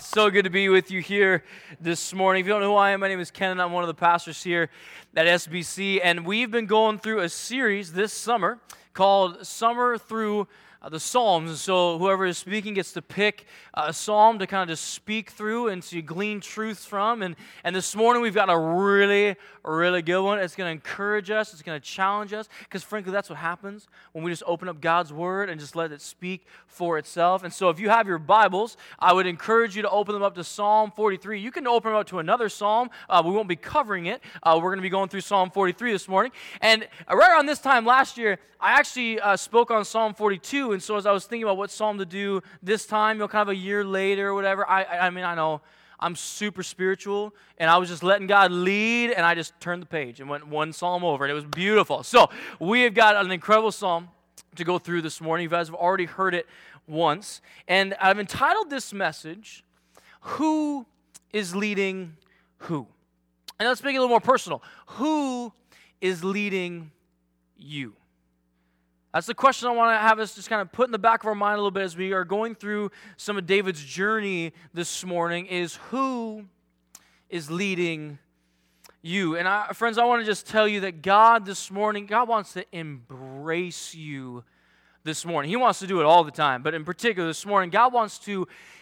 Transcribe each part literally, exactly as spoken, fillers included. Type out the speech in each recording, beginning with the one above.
So good to be with you here this morning. If you don't know who I am, my name is Ken, and I'm one of the pastors here at S B C. And we've been going through a series this summer called Summer Through uh, the Psalms. And so whoever is speaking gets to pick uh, a psalm to kind of just speak through and to glean truths from. And, and this morning we've got a really, really good one. It's going to encourage us. It's going to challenge us. Because frankly, that's what happens when we just open up God's Word and just let it speak for itself. And so if you have your Bibles, I would encourage you to open them up to Psalm forty-three. You can open them up to another psalm. Uh, we won't be covering it. Uh, we're going to be going through Psalm forty-three this morning. And right around this time last year, I actually uh, spoke on Psalm forty-two. And so as I was thinking about what psalm to do this time, you know, kind of a year later or whatever, I, I, I mean, I know I'm super spiritual, and I was just letting God lead, and I just turned the page and went one psalm over, and it was beautiful. So we have got an incredible psalm to go through this morning. You guys have already heard it once, and I've entitled this message, Who is Leading Who? And let's make it a little more personal. Who is leading you? That's the question I want to have us just kind of put in the back of our mind a little bit as we are going through some of David's journey this morning, is who is leading you? And I, friends, I want to just tell you that God this morning, God wants to embrace you this morning. He wants to do it all the time, but in particular this morning, God wants to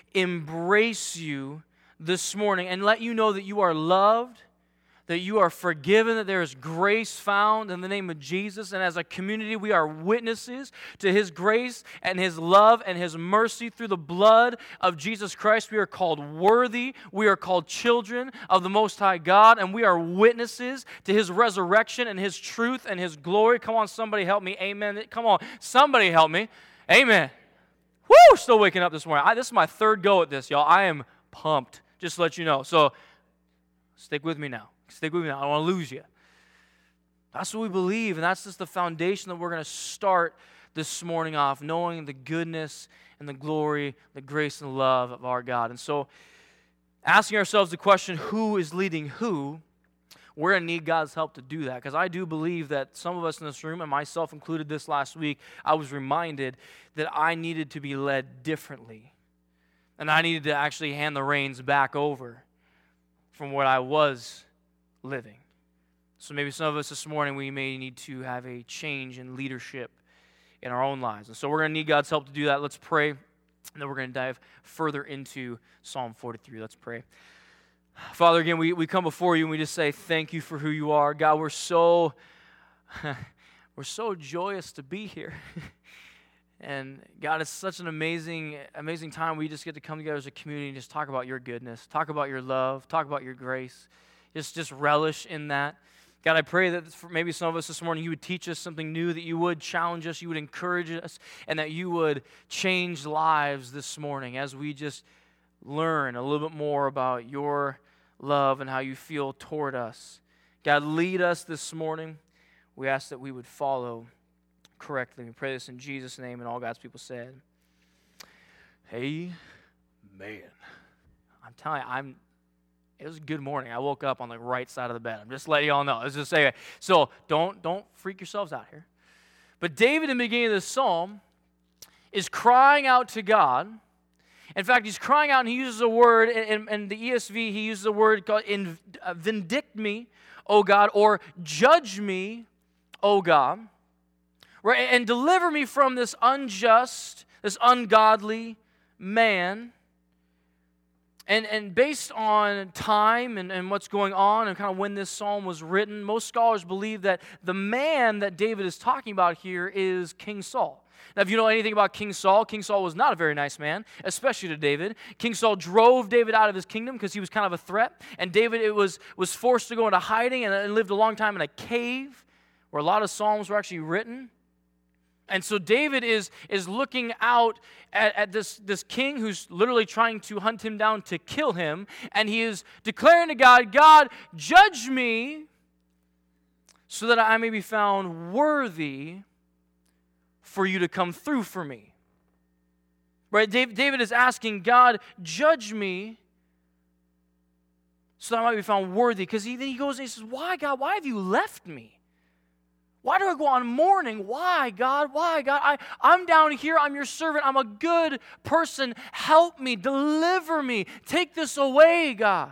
embrace you this morning and let you know that you are loved, that you are forgiven, that there is grace found in the name of Jesus. And as a community, we are witnesses to His grace and His love and His mercy through the blood of Jesus Christ. We are called worthy. We are called children of the Most High God. And we are witnesses to His resurrection and His truth and His glory. Come on, somebody help me. Amen. Come on, somebody help me. Amen. Woo! Still waking up this morning. I, this is my third go at this, y'all. I am pumped, just to let you know. So stick with me now. Stick with me. I don't want to lose you. That's what we believe, and that's just the foundation that we're going to start this morning off, knowing the goodness and the glory, the grace and love of our God. And so, asking ourselves the question, who is leading who? We're going to need God's help to do that, because I do believe that some of us in this room, and myself included this last week, I was reminded that I needed to be led differently, and I needed to actually hand the reins back over from what I was living. So maybe some of us this morning, we may need to have a change in leadership in our own lives. And so we're going to need God's help to do that. Let's pray, and then we're going to dive further into Psalm forty-three. Let's pray. Father, again, we, we come before you and we just say thank you for who you are. God, we're so we're so joyous to be here. And God, it's such an amazing, amazing time. We just get to come together as a community and just talk about your goodness, talk about your love, talk about your grace. Just, just relish in that. God, I pray that for maybe some of us this morning, you would teach us something new, that you would challenge us, you would encourage us, and that you would change lives this morning as we just learn a little bit more about your love and how you feel toward us. God, lead us this morning. We ask that we would follow correctly. We pray this in Jesus' name, and all God's people said, Amen. I'm telling you, I'm It was a good morning. I woke up on the right side of the bed. I'm just letting y'all know. Let's just say, so don't don't freak yourselves out here. But David, in the beginning of this psalm, is crying out to God. In fact, he's crying out, and he uses a word, in, in the E S V, he uses a word called, in, uh, vindict me, O God, or judge me, O God, right? And deliver me from this unjust, this ungodly man. And and based on time and, and what's going on and kind of when this psalm was written, most scholars believe that the man that David is talking about here is King Saul. Now, if you know anything about King Saul, King Saul was not a very nice man, especially to David. King Saul drove David out of his kingdom because he was kind of a threat. And David it was, was forced to go into hiding and, and lived a long time in a cave where a lot of psalms were actually written. And so David is, is looking out at, at this, this king who's literally trying to hunt him down to kill him, and he is declaring to God, God, judge me so that I may be found worthy for you to come through for me. Right? David is asking, God, judge me so that I might be found worthy. Because he, then he goes and he says, why, God, why have you left me? Why do I go on mourning? Why, God? Why, God? I, I'm down here. I'm your servant. I'm a good person. Help me. Deliver me. Take this away, God.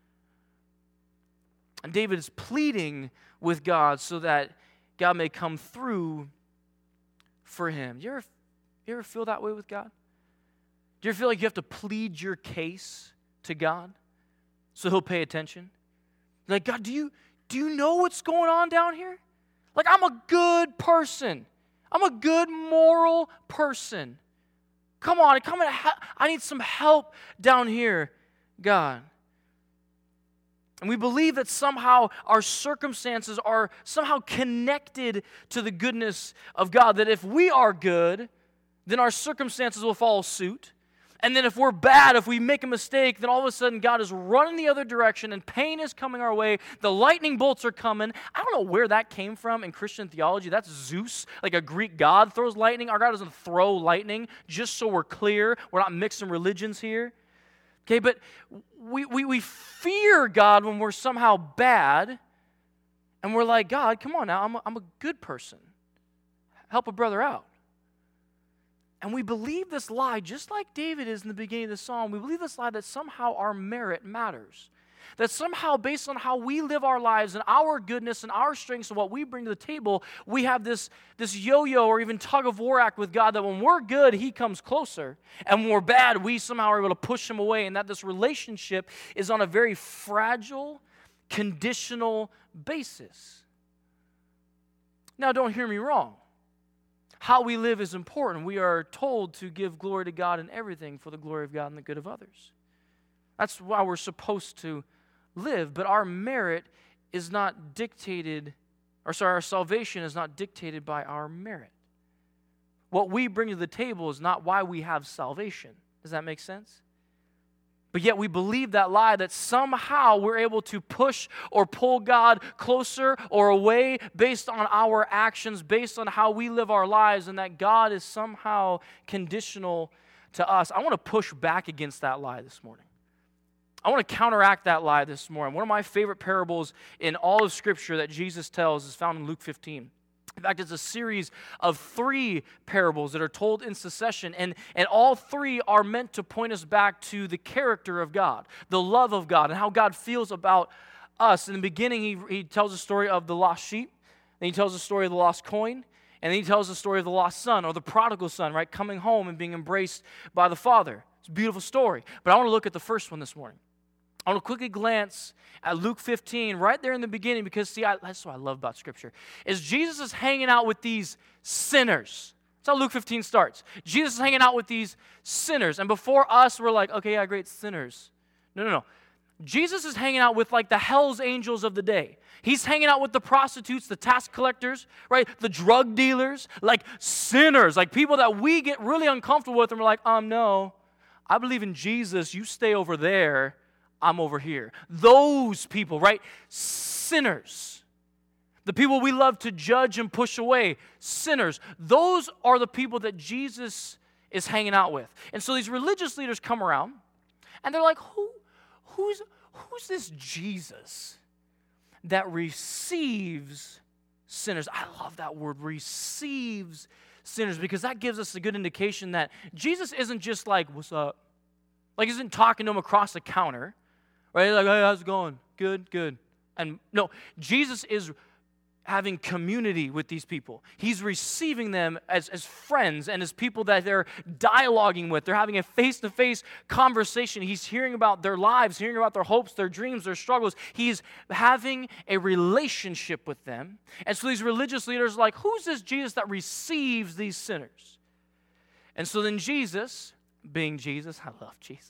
And David is pleading with God so that God may come through for him. Do you ever, you ever feel that way with God? Do you ever feel like you have to plead your case to God so he'll pay attention? Like, God, do you, do you know what's going on down here? Like, I'm a good person. I'm a good moral person. Come on, come and ha- I need some help down here, God. And we believe that somehow our circumstances are somehow connected to the goodness of God. That if we are good, then our circumstances will follow suit. And then if we're bad, if we make a mistake, then all of a sudden God is running the other direction and pain is coming our way. The lightning bolts are coming. I don't know where that came from in Christian theology. That's Zeus, like a Greek god throws lightning. Our God doesn't throw lightning, just so we're clear. We're not mixing religions here. Okay, but we, we, we fear God when we're somehow bad, and we're like, God, come on now, I'm a, I'm a good person. Help a brother out. And we believe this lie, just like David is in the beginning of the psalm. We believe this lie that somehow our merit matters. That somehow, based on how we live our lives and our goodness and our strengths and what we bring to the table, we have this, this yo-yo or even tug-of-war act with God that when we're good, He comes closer. And when we're bad, we somehow are able to push Him away. And that this relationship is on a very fragile, conditional basis. Now, don't hear me wrong. How we live is important. We are told to give glory to God in everything for the glory of God and the good of others. That's why we're supposed to live. But our merit is not dictated, or sorry, our salvation is not dictated by our merit. What we bring to the table is not why we have salvation. Does that make sense? But yet we believe that lie that somehow we're able to push or pull God closer or away based on our actions, based on how we live our lives, and that God is somehow conditional to us. I want to push back against that lie this morning. I want to counteract that lie this morning. One of my favorite parables in all of Scripture that Jesus tells is found in Luke fifteen. In fact, it's a series of three parables that are told in succession, and, and all three are meant to point us back to the character of God, the love of God, and how God feels about us. In the beginning, he, he tells the story of the lost sheep, then he tells the story of the lost coin, and then he tells the story of the lost son, or the prodigal son, right, coming home and being embraced by the Father. It's a beautiful story, but I want to look at the first one this morning. I want to quickly glance at Luke fifteen, right there in the beginning, because, see, I, that's what I love about Scripture, is Jesus is hanging out with these sinners. That's how Luke fifteen starts. Jesus is hanging out with these sinners, and before us, we're like, okay, yeah, great, sinners. No, no, no. Jesus is hanging out with, like, the Hell's Angels of the day. He's hanging out with the prostitutes, the tax collectors, right, the drug dealers, like sinners, like people that we get really uncomfortable with, and we're like, um, no, I believe in Jesus, you stay over there, I'm over here. Those people, right? Sinners. The people we love to judge and push away. Sinners. Those are the people that Jesus is hanging out with. And so these religious leaders come around, and they're like, Who, who's, who's this Jesus that receives sinners? I love that word, receives sinners, because that gives us a good indication that Jesus isn't just like, what's up? Like, he isn't talking to them across the counter. Right? Like, hey, how's it going? Good, good. And no, Jesus is having community with these people. He's receiving them as, as friends and as people that they're dialoguing with. They're having a face-to-face conversation. He's hearing about their lives, hearing about their hopes, their dreams, their struggles. He's having a relationship with them. And so these religious leaders are like, who's this Jesus that receives these sinners? And so then Jesus, being Jesus, I love Jesus,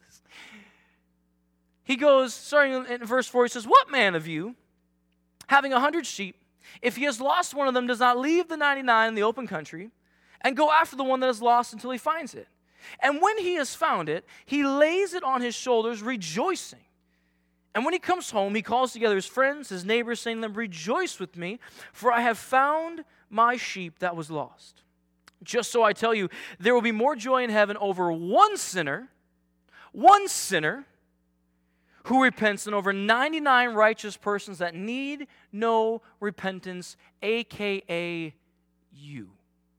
he goes, starting in verse four, he says, what man of you, having a hundred sheep, if he has lost one of them, does not leave the ninety-nine in the open country and go after the one that is lost until he finds it? And when he has found it, he lays it on his shoulders, rejoicing. And when he comes home, he calls together his friends, his neighbors, saying to them, rejoice with me, for I have found my sheep that was lost. Just so I tell you, there will be more joy in heaven over one sinner, one sinner, who repents than over ninety-nine righteous persons that need no repentance, a k a you.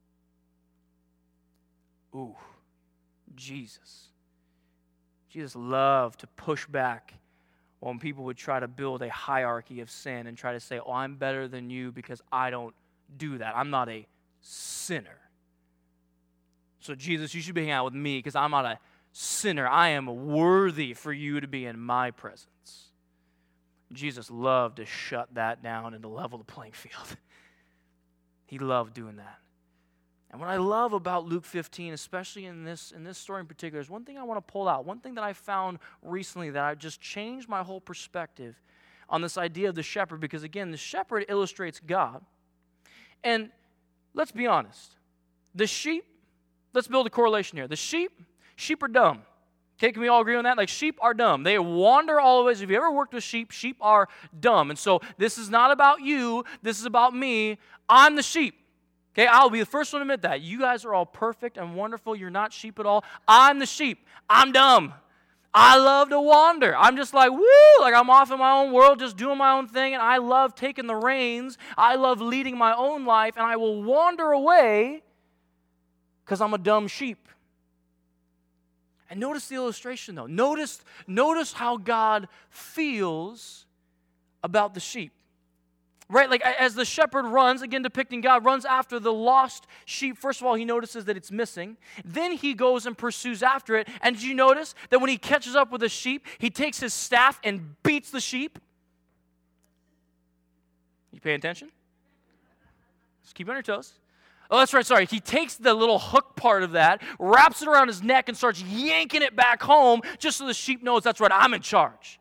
Ooh, Jesus. Jesus loved to push back when people would try to build a hierarchy of sin and try to say, oh, I'm better than you because I don't do that. I'm not a sinner. So Jesus, you should be hanging out with me because I'm not a sinner. I am worthy for you to be in my presence. Jesus loved to shut that down and to level the playing field. He loved doing that. And what I love about Luke fifteen, especially in this, in this story in particular, is one thing I want to pull out. One thing that I found recently that I just changed my whole perspective on this idea of the shepherd, because again, the shepherd illustrates God. And let's be honest, the sheep, let's build a correlation here. The sheep, sheep are dumb. Okay, can we all agree on that? Like, sheep are dumb. They wander all the ways. If you ever worked with sheep, sheep are dumb. And so this is not about you. This is about me. I'm the sheep. Okay, I'll be the first one to admit that. You guys are all perfect and wonderful. You're not sheep at all. I'm the sheep. I'm dumb. I love to wander. I'm just like, woo, like I'm off in my own world, just doing my own thing, and I love taking the reins. I love leading my own life, and I will wander away because I'm a dumb sheep. And notice the illustration, though. Notice, notice how God feels about the sheep. Right, like as the shepherd runs, again depicting God, runs after the lost sheep. First of all, he notices that it's missing. Then he goes and pursues after it. And did you notice that when he catches up with a sheep, he takes his staff and beats the sheep? You paying attention? Just keep on your toes. Oh, that's right, sorry. He takes the little hook part of that, wraps it around his neck, and starts yanking it back home just so the sheep knows, that's right, I'm in charge.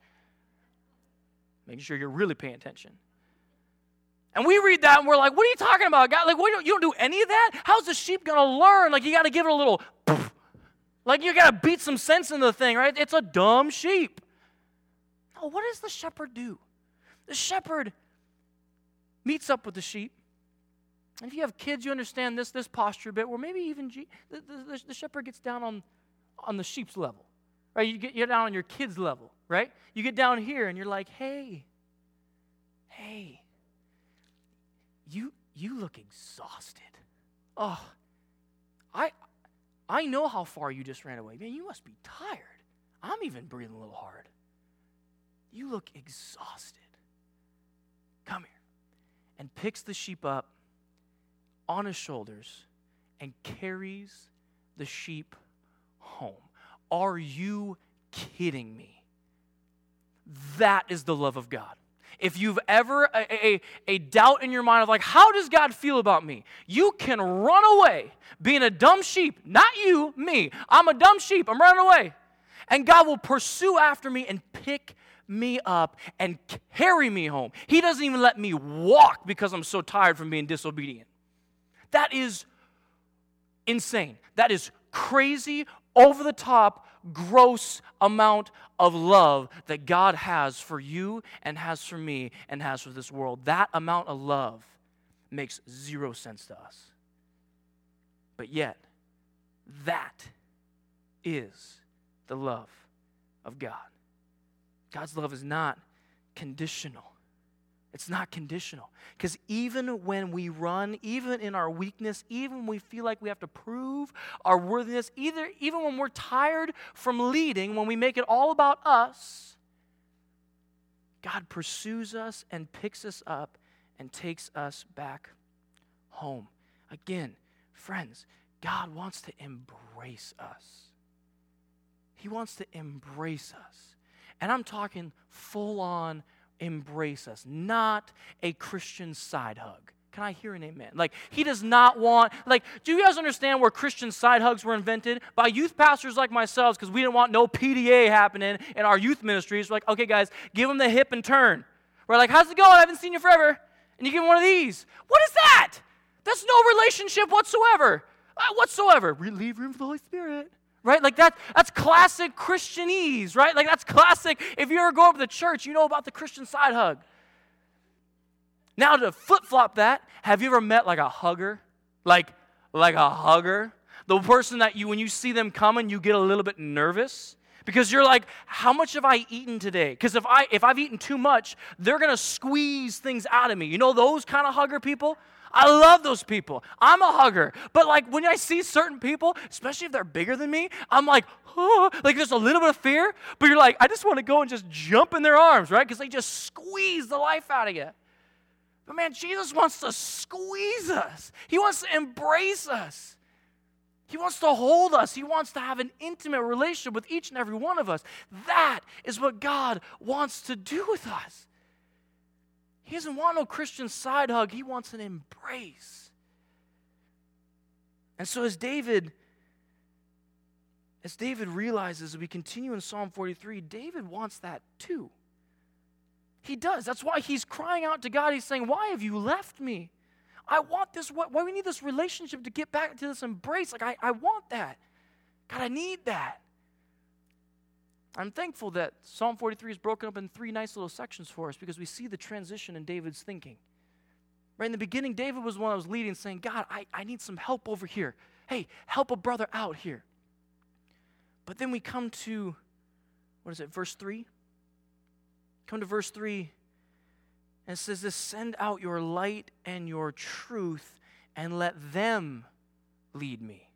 Making sure you're really paying attention. And we read that and we're like, what are you talking about, God? Like, what, you don't do any of that? How's the sheep going to learn? Like, you got to give it a little, poof. Like, you got to beat some sense into the thing, right? It's a dumb sheep. No, what does the shepherd do? The shepherd meets up with the sheep. And if you have kids, you understand this this posture a bit, where maybe even G, the, the, the shepherd gets down on, on the sheep's level, right? You get, you get down on your kid's level, right? You get down here and you're like, hey, hey. You you look exhausted. Oh, I I know how far you just ran away. Man, you must be tired. I'm even breathing a little hard. You look exhausted. Come here. And picks the sheep up on his shoulders and carries the sheep home. Are you kidding me? That is the love of God. If you've ever a, a, a doubt in your mind of like, how does God feel about me? You can run away being a dumb sheep. Not you, me. I'm a dumb sheep. I'm running away. And God will pursue after me and pick me up and carry me home. He doesn't even let me walk because I'm so tired from being disobedient. That is insane. That is crazy, over the top, gross amount of love that God has for you and has for me and has for this world. That amount of love makes zero sense to us. But yet, that is the love of God. God's love is not conditional. It's not conditional. Because even when we run, even in our weakness, even when we feel like we have to prove our worthiness, either, even when we're tired from leading, when we make it all about us, God pursues us and picks us up and takes us back home. Again, friends, God wants to embrace us. He wants to embrace us. And I'm talking full-on embrace us, not a Christian side hug. Can I hear an amen? Like, he does not want, like, do you guys understand where Christian side hugs were invented? By youth pastors like myself, because we didn't want no P D A happening in our youth ministries. We're like, okay, guys, give them the hip and turn. We're like, how's it going? I haven't seen you forever. And you give them one of these. What is that? That's no relationship whatsoever. Uh, whatsoever. Leave room for the Holy Spirit. Right? Like that, that's classic Christianese, right? Like that's classic. If you ever go over to the church, you know about the Christian side hug. Now to flip-flop that, have you ever met like a hugger? Like, like a hugger? The person that you, when you see them coming, you get a little bit nervous Because you're like, how much have I eaten today? Because if, I, if I've eaten too much, they're going to squeeze things out of me. You know those kind of hugger people? I love those people. I'm a hugger. But like when I see certain people, especially if they're bigger than me, I'm like, oh, like there's a little bit of fear. But you're like, I just want to go and just jump in their arms, right? Because they just squeeze the life out of you. But man, Jesus wants to squeeze us. He wants to embrace us. He wants to hold us. He wants to have an intimate relationship with each and every one of us. That is what God wants to do with us. He doesn't want no Christian side hug. He wants an embrace. And so as David, as David realizes, as we continue in Psalm forty-three, David wants that too. He does. That's why he's crying out to God. He's saying, why have you left me? I want this. Why we need this relationship to get back to this embrace? Like, I, I want that. God, I need that. I'm thankful that Psalm forty-three is broken up in three nice little sections for us because we see the transition in David's thinking. Right in the beginning, David was the one that was leading, saying, God, I, I need some help over here. Hey, help a brother out here. But then we come to, what is it, verse three? Come to verse three, and it says this, send out your light and your truth, and let them lead me.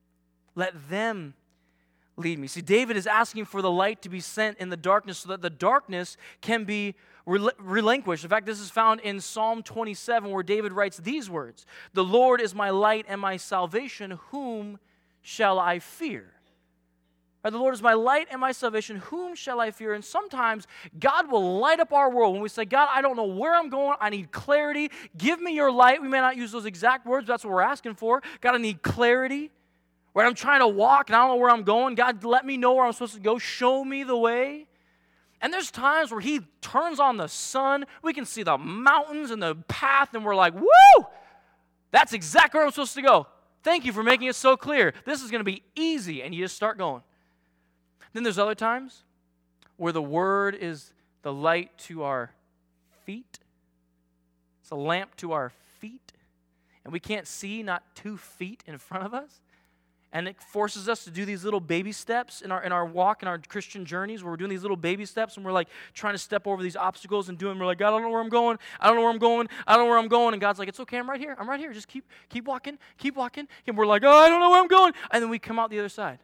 Let them lead me. See, David is asking for the light to be sent in the darkness so that the darkness can be rel- relinquished. In fact, this is found in Psalm twenty-seven where David writes these words, the Lord is my light and my salvation, whom shall I fear? Right, the Lord is my light and my salvation, whom shall I fear? And sometimes God will light up our world when we say, God, I don't know where I'm going. I need clarity. Give me your light. We may not use those exact words, but that's what we're asking for. God, I need clarity. Right, I'm trying to walk and I don't know where I'm going. God, let me know where I'm supposed to go. Show me the way. And there's times where he turns on the sun. We can see the mountains and the path, and we're like, woo! That's exactly where I'm supposed to go. Thank you for making it so clear. This is going to be easy, and you just start going. Then there's other times where the word is the light to our feet. It's a lamp to our feet. And we can't see not two feet in front of us. And it forces us to do these little baby steps in our in our walk, in our Christian journeys, where we're doing these little baby steps, and we're like trying to step over these obstacles and doing, we're like, God, I don't know where I'm going. I don't know where I'm going. I don't know where I'm going. And God's like, it's okay, I'm right here. I'm right here. Just keep keep walking, keep walking. And we're like, oh, I don't know where I'm going. And then we come out the other side.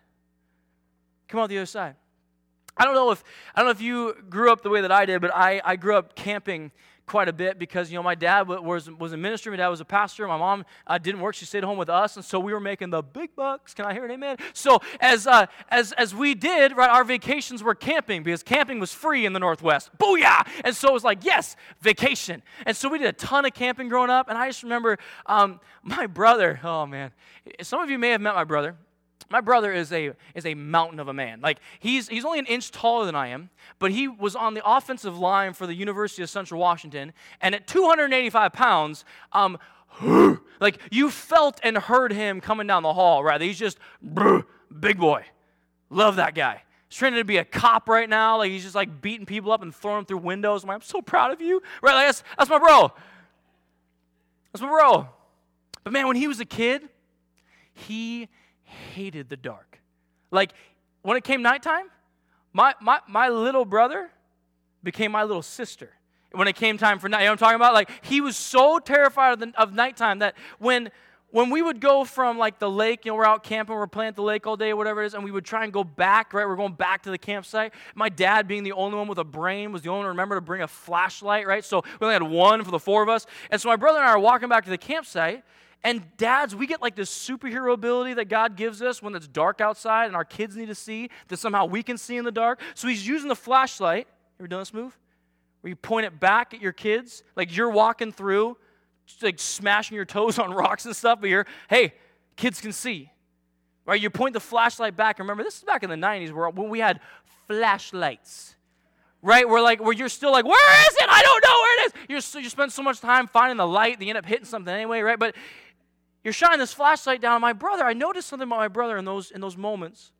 Come out the other side. I don't know if I don't know if you grew up the way that I did, but I, I grew up camping quite a bit because, you know, my dad was was in ministry. My dad was a pastor. My mom uh, didn't work. She stayed home with us, and so we were making the big bucks. Can I hear an amen? So as uh, as as we did, right, our vacations were camping because camping was free in the Northwest. Booyah! And so it was like, yes, vacation. And so we did a ton of camping growing up, and I just remember um, my brother. Oh man, some of you may have met my brother. My brother is a is a mountain of a man. Like, he's he's only an inch taller than I am, but he was on the offensive line for the University of Central Washington, and at two hundred eighty-five pounds, um, like, you felt and heard him coming down the hall, right? He's just, big boy. Love that guy. He's training to be a cop right now. Like, he's just, like, beating people up and throwing them through windows. I'm like, I'm so proud of you. Right? Like, that's, that's my bro. That's my bro. But, man, when he was a kid, he hated the dark. Like, when it came nighttime, my, my, my little brother became my little sister. When it came time for night, you know what I'm talking about? Like, he was so terrified of, the, of nighttime that when when we would go from, like, the lake, you know, we're out camping, we're playing at the lake all day, whatever it is, and we would try and go back, right? We're going back to the campsite. My dad, being the only one with a brain, was the only one to remember to bring a flashlight, right? So we only had one for the four of us. And so my brother and I are walking back to the campsite. And dads, we get like this superhero ability that God gives us when it's dark outside and our kids need to see, that somehow we can see in the dark. So he's using the flashlight. Ever done this move? Where you point it back at your kids, like you're walking through, just like smashing your toes on rocks and stuff, but you're, hey, kids can see. Right? You point the flashlight back. Remember, this is back in the nineties where when we had flashlights. Right, where like where you're still like, where is it? I don't know where it is. You're so, you spend so much time finding the light, that you end up hitting something anyway, right? But you're shining this flashlight down on my brother. I noticed something about my brother in those in those moments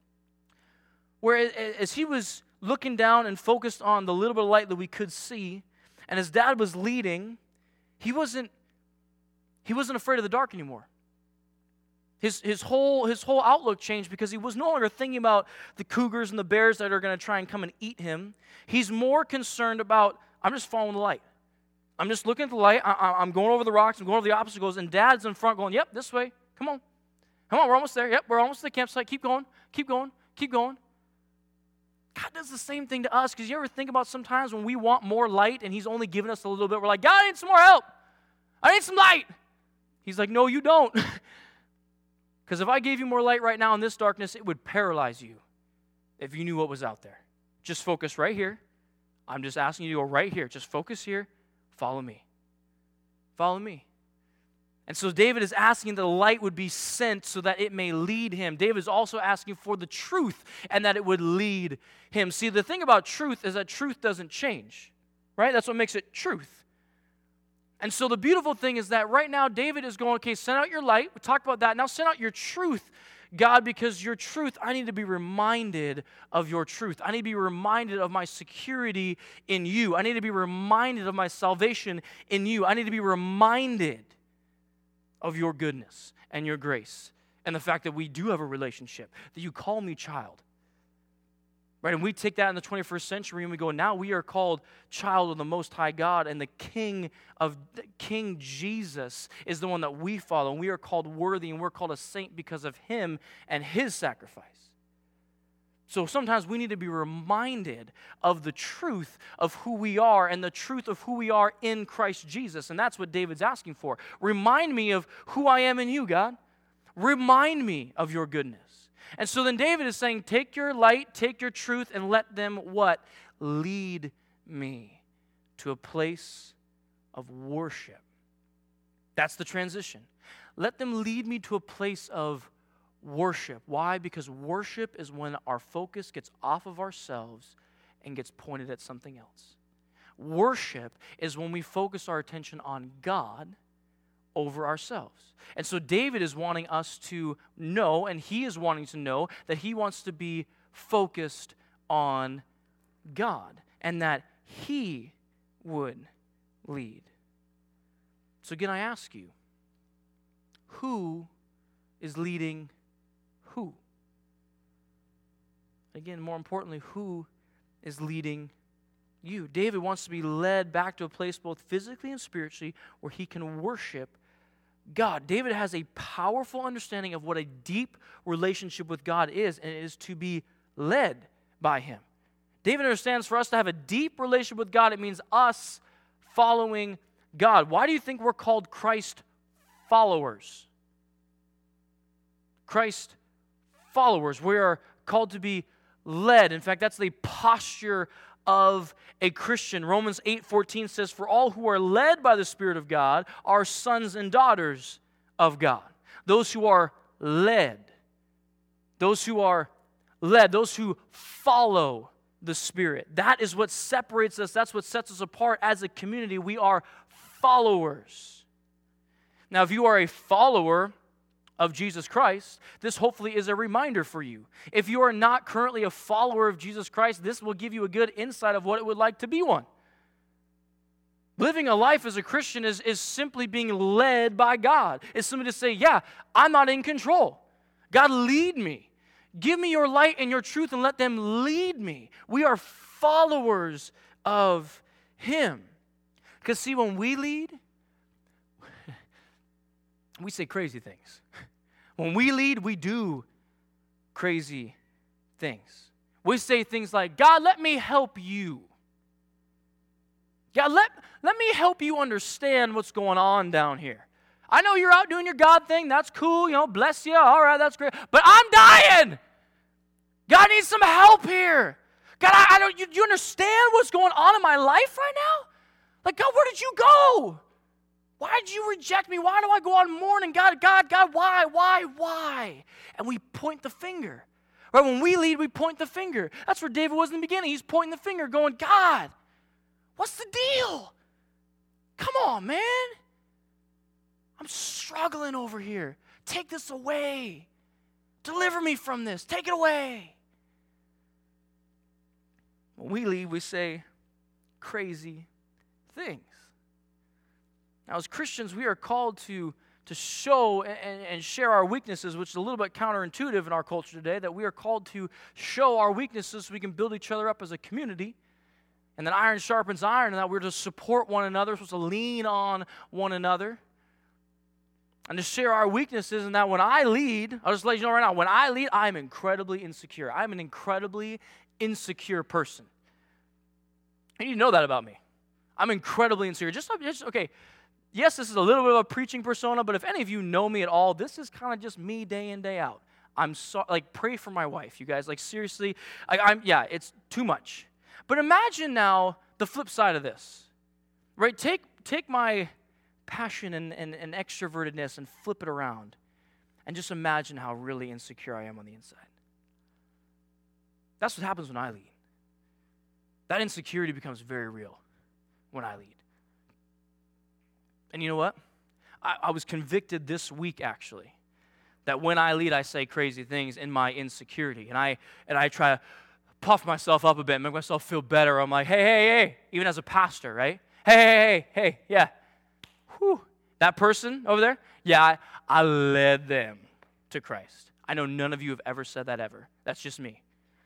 where as he was looking down and focused on the little bit of light that we could see, and his dad was leading, he wasn't he wasn't afraid of the dark anymore. His, his, whole, his whole outlook changed because he was no longer thinking about the cougars and the bears that are going to try and come and eat him. He's more concerned about, I'm just following the light. I'm just looking at the light. I, I, I'm going over the rocks. I'm going over the obstacles. And Dad's in front going, yep, this way. Come on. Come on, we're almost there. Yep, we're almost to the campsite. Keep going. Keep going. Keep going. God does the same thing to us, because you ever think about sometimes when we want more light and he's only giving us a little bit, we're like, God, I need some more help. I need some light. He's like, no, you don't. Because if I gave you more light right now in this darkness, it would paralyze you if you knew what was out there. Just focus right here. I'm just asking you to go right here. Just focus here. Follow me. Follow me. And so David is asking that the light would be sent so that it may lead him. David is also asking for the truth and that it would lead him. See, the thing about truth is that truth doesn't change, right? That's what makes it truth. And so the beautiful thing is that right now David is going, okay, send out your light. We talked about that. Now send out your truth, God, because your truth, I need to be reminded of your truth. I need to be reminded of my security in you. I need to be reminded of my salvation in you. I need to be reminded of your goodness and your grace and the fact that we do have a relationship, that you call me child. Right, and we take that in the twenty-first century and we go, now we are called child of the Most High God, and the King of King Jesus is the one that we follow, and we are called worthy, and we're called a saint because of him and his sacrifice. So sometimes we need to be reminded of the truth of who we are and the truth of who we are in Christ Jesus, and that's what David's asking for. Remind me of who I am in you, God. Remind me of your goodness. And so then David is saying, take your light, take your truth, and let them what? Lead me to a place of worship. That's the transition. Let them lead me to a place of worship. Why? Because worship is when our focus gets off of ourselves and gets pointed at something else. Worship is when we focus our attention on God over ourselves. And so David is wanting us to know, and he is wanting to know, that he wants to be focused on God and that he would lead. So again, I ask you, who is leading who? Again, more importantly, who is leading you? David wants to be led back to a place both physically and spiritually where he can worship God. David has a powerful understanding of what a deep relationship with God is, and it is to be led by him. David understands for us to have a deep relationship with God, it means us following God. Why do you think we're called Christ followers? Christ followers. We are called to be led. In fact, that's the posture of a Christian. Romans eight fourteen says, for all who are led by the Spirit of God are sons and daughters of God. Those who are led, those who are led, those who follow the Spirit. That is what separates us. That's what sets us apart as a community. We are followers. Now, if you are a follower of Jesus Christ, this hopefully is a reminder for you. If you are not currently a follower of Jesus Christ, this will give you a good insight of what it would like to be one. Living a life as a Christian is, is simply being led by God. It's simply to say, yeah, I'm not in control. God, lead me. Give me your light and your truth and let them lead me. We are followers of him. Because see, when we lead, we say crazy things. When we lead, we do crazy things. We say things like, God, let me help you. God, let, let me help you understand what's going on down here. I know you're out doing your God thing. That's cool. You know, bless you. All right, that's great. But I'm dying. God needs some help here. God, I, I don't, you, you understand what's going on in my life right now? Like, God, where did you go? Why did you reject me? Why do I go on mourning? God, God, God, why, why, why? And we point the finger. Right? When we lead, we point the finger. That's where David was in the beginning. He's pointing the finger going, God, what's the deal? Come on, man. I'm struggling over here. Take this away. Deliver me from this. Take it away. When we lead, we say crazy things. Now, as Christians, we are called to, to show and, and share our weaknesses, which is a little bit counterintuitive in our culture today, that we are called to show our weaknesses so we can build each other up as a community. And that iron sharpens iron, and that we're to support one another, we're supposed to lean on one another. And to share our weaknesses, and that when I lead, I'll just let you know right now, when I lead, I'm incredibly insecure. I'm an incredibly insecure person. And you know that about me. I'm incredibly insecure. Just, just okay, yes, this is a little bit of a preaching persona, but if any of you know me at all, this is kind of just me day in, day out. I'm so, like, pray for my wife, you guys. Like, seriously, I, I'm, yeah, it's too much. But imagine now the flip side of this, right? Take, take my passion and, and, and extrovertedness and flip it around, and just imagine how really insecure I am on the inside. That's what happens when I lead. That insecurity becomes very real when I lead. And you know what? I, I was convicted this week, actually, that when I lead, I say crazy things in my insecurity. And I and I try to puff myself up a bit, make myself feel better. I'm like, hey, hey, hey, even as a pastor, right? Hey, hey, hey, hey, yeah. Whew. That person over there, yeah, I, I led them to Christ. I know none of you have ever said that ever. That's just me.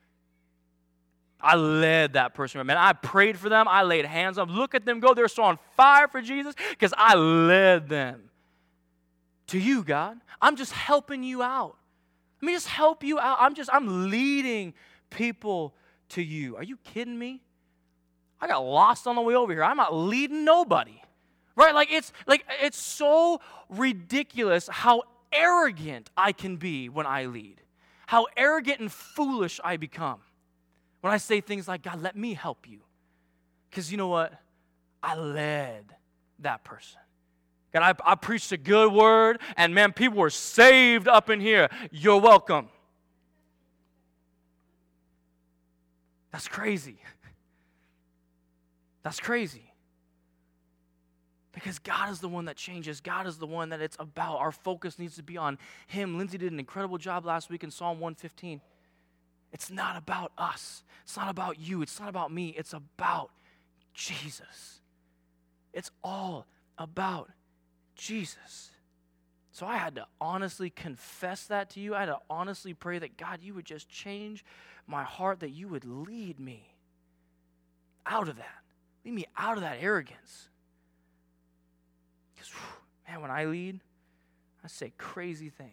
I led that person. Man, I prayed for them. I laid hands on them. Look at them go. They're so on fire for Jesus because I led them to you, God. I'm just helping you out. Let me just help you out. I'm just, I'm leading people to you. Are you kidding me? I got lost on the way over here. I'm not leading nobody. Right? Like it's like it's so ridiculous how arrogant I can be when I lead. How arrogant and foolish I become. When I say things like, God, let me help you. Because you know what? I led that person. God, I, I preached a good word, and man, people were saved up in here. You're welcome. That's crazy. That's crazy. Because God is the one that changes. God is the one that it's about. Our focus needs to be on Him. Lindsay did an incredible job last week in Psalm one fifteen. It's not about us. It's not about you. It's not about me. It's about Jesus. It's all about Jesus. So I had to honestly confess that to you. I had to honestly pray that, God, you would just change my heart, that you would lead me out of that. Lead me out of that arrogance. Because, man, when I lead, I say crazy things.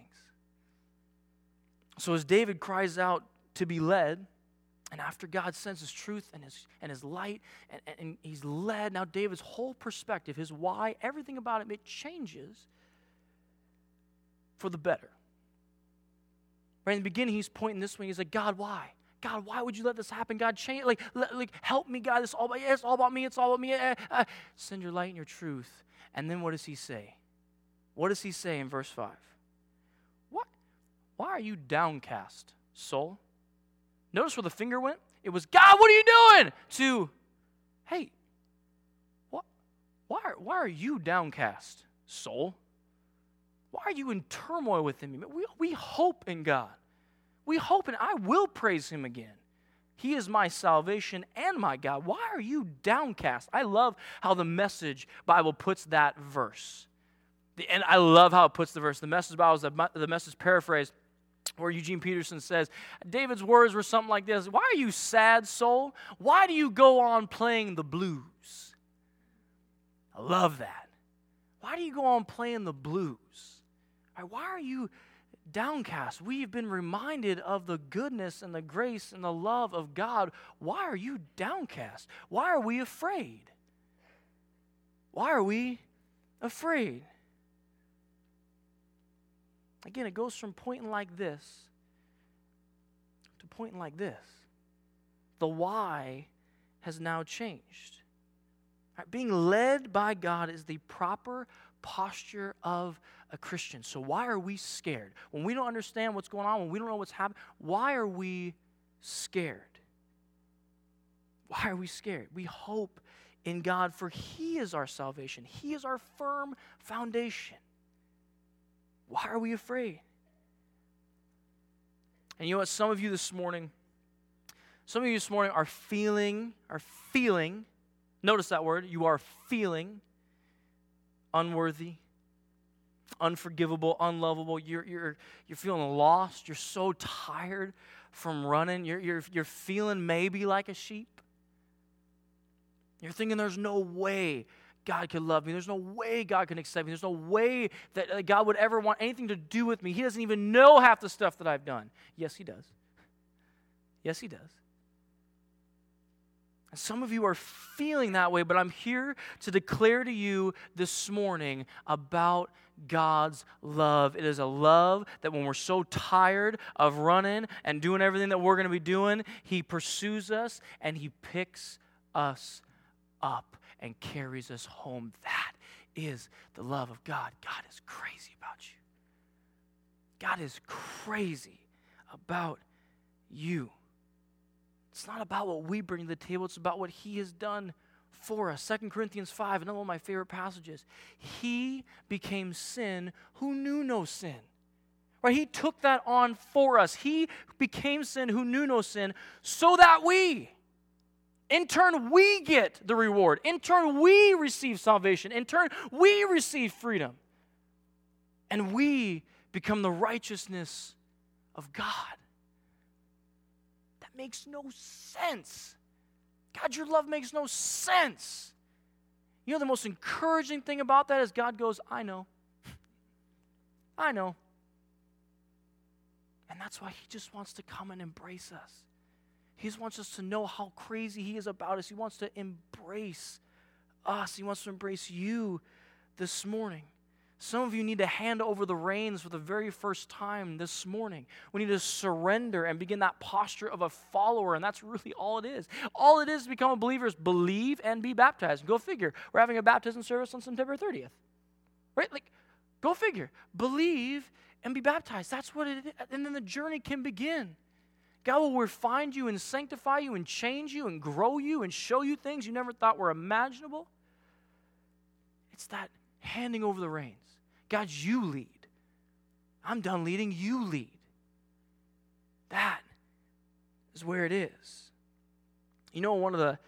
So as David cries out to be led, and after God sends His truth and His and His light, and, and he's led, now David's whole perspective, his why, everything about him, it changes for the better. Right in the beginning, he's pointing this way. He's like, God, why? God, why would you let this happen? God, change, like, let, like help me, God. It's all about, yeah, it's all about me. It's all about me. Uh, uh, send your light and your truth. And then what does he say? What does he say in verse five? What? Why are you downcast, soul? Notice where the finger went? It was, God, what are you doing? To, hey, what? Why are, why are you downcast, soul? Why are you in turmoil within me? We, we hope in God. We hope, and I will praise Him again. He is my salvation and my God. Why are you downcast? I love how the Message Bible puts that verse. The, and I love how it puts the verse. The Message Bible is the, the Message paraphrase, where Eugene Peterson says, David's words were something like this: why are you sad, soul? Why do you go on playing the blues? I love that. Why do you go on playing the blues? Right, why are you downcast? We've been reminded of the goodness and the grace and the love of God. Why are you downcast? Why are we afraid? Why are we afraid? Again, it goes from pointing like this to pointing like this. The why has now changed. Right, being led by God is the proper posture of a Christian. So why are we scared? When we don't understand what's going on, when we don't know what's happening, why are we scared? Why are we scared? We hope in God, for He is our salvation. He is our firm foundation. Why are we afraid? And you know what? Some of you this morning, some of you this morning are feeling, are feeling, notice that word, you are feeling unworthy. unforgivable, unlovable. You're, you're, you're feeling lost. You're so tired from running. You're, you're, you're feeling maybe like a sheep. You're thinking there's no way God could love me. There's no way God can accept me. There's no way that God would ever want anything to do with me. He doesn't even know half the stuff that I've done. Yes, he does. Yes, he does. And some of you are feeling that way, but I'm here to declare to you this morning about God's love. It is a love that when we're so tired of running and doing everything that we're going to be doing, he pursues us and he picks us up and carries us home. That is the love of God. God is crazy about you. God is crazy about you. It's not about what we bring to the table. It's about what he has done for us. Second Corinthians five, another one of my favorite passages. He became sin who knew no sin. Right? He took that on for us. He became sin who knew no sin so that we, in turn, we get the reward. In turn, we receive salvation. In turn, we receive freedom. And we become the righteousness of God. That makes no sense. God, your love makes no sense. You know, the most encouraging thing about that is God goes, I know. I know. And that's why he just wants to come and embrace us. He just wants us to know how crazy he is about us. He wants to embrace us. He wants to embrace you this morning. Some of you need to hand over the reins for the very first time this morning. We need to surrender and begin that posture of a follower, and that's really all it is. All it is to become a believer is believe and be baptized. Go figure. We're having a baptism service on September thirtieth. Right? Like, go figure. Believe and be baptized. That's what it is. And then the journey can begin. God will refine you and sanctify you and change you and grow you and show you things you never thought were imaginable. It's that handing over the reins. God, you lead. I'm done leading, you lead. That is where it is. You know, one of the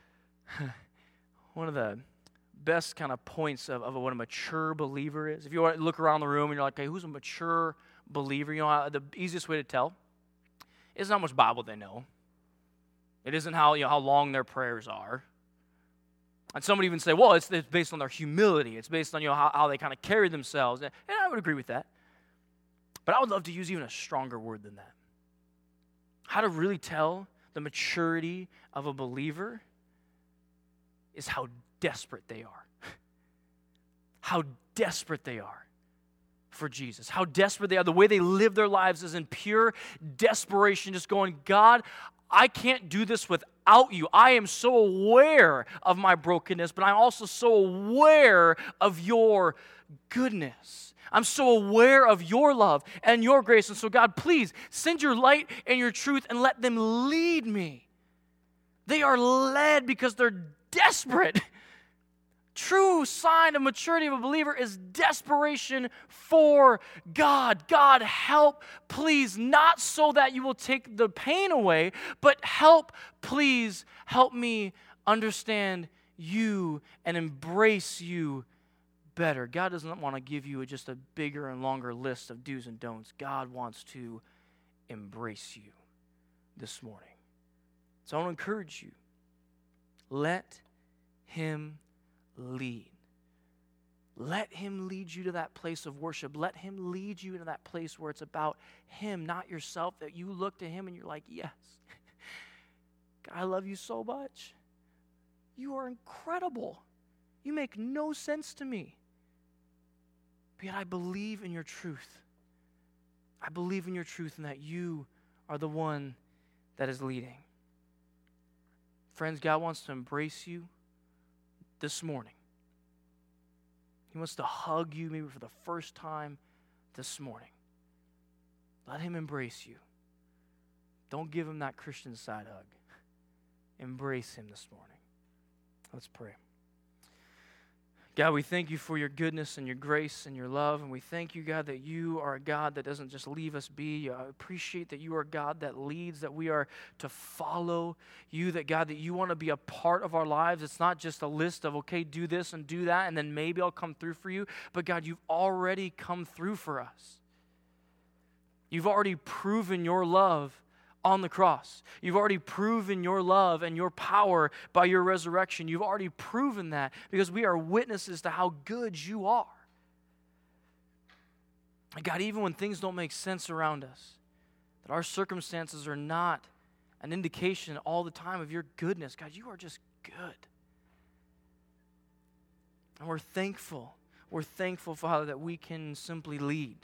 one of the best kind of points of, of what a mature believer is. If you want to look around the room and you're like, hey, who's a mature believer? You know, how, the easiest way to tell is how much Bible they know. It isn't how, you know, how long their prayers are. And some would even say, well, it's, it's based on their humility. It's based on, you know, how, how they kind of carry themselves. And I would agree with that. But I would love to use even a stronger word than that. How to really tell the maturity of a believer is how desperate they are. How desperate they are for Jesus. How desperate they are. The way they live their lives is in pure desperation, just going, God, I can't do this without you. I am so aware of my brokenness, but I'm also so aware of your goodness. I'm so aware of your love and your grace. And so, God, please send your light and your truth and let them lead me. They are led because they're desperate. True sign of maturity of a believer is desperation for God. God, help, please, not so that you will take the pain away, but help, please, help me understand you and embrace you better. God doesn't want to give you just a bigger and longer list of do's and don'ts. God wants to embrace you this morning. So I want to encourage you. Let him lead. Let him lead you to that place of worship. Let him lead you into that place where it's about him, not yourself, that you look to him and you're like, yes, God, I love you so much. You are incredible. You make no sense to me. But yet I believe in your truth. I believe in your truth and that you are the one that is leading. Friends, God wants to embrace you this morning. He wants to hug you maybe for the first time this morning. Let him embrace you. Don't give him that Christian side hug. Embrace him this morning. Let's pray. God, we thank you for your goodness and your grace and your love, and we thank you, God, that you are a God that doesn't just leave us be. I appreciate that you are a God that leads, that we are to follow you, that, God, that you want to be a part of our lives. It's not just a list of, okay, do this and do that, and then maybe I'll come through for you. But, God, you've already come through for us. You've already proven your love on the cross. You've already proven your love and your power by your resurrection. You've already proven that because we are witnesses to how good you are. And God, even when things don't make sense around us, that our circumstances are not an indication all the time of your goodness. God, you are just good. And we're thankful. We're thankful, Father, that we can simply lead.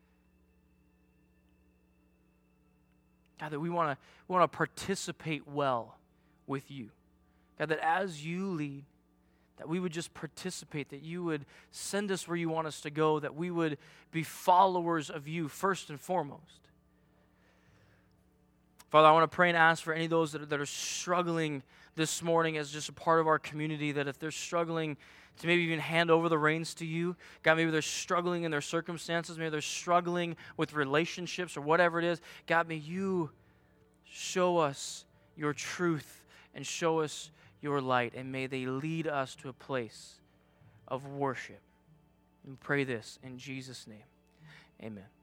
God, that we want to we want to participate well with you. God, that as you lead, that we would just participate, that you would send us where you want us to go, that we would be followers of you first and foremost. Father, I want to pray and ask for any of those that are, that are struggling this morning as just a part of our community, that if they're struggling to maybe even hand over the reins to you, God, maybe they're struggling in their circumstances, maybe they're struggling with relationships or whatever it is, God, may you show us your truth and show us your light, and may they lead us to a place of worship. And pray this in Jesus' name. Amen.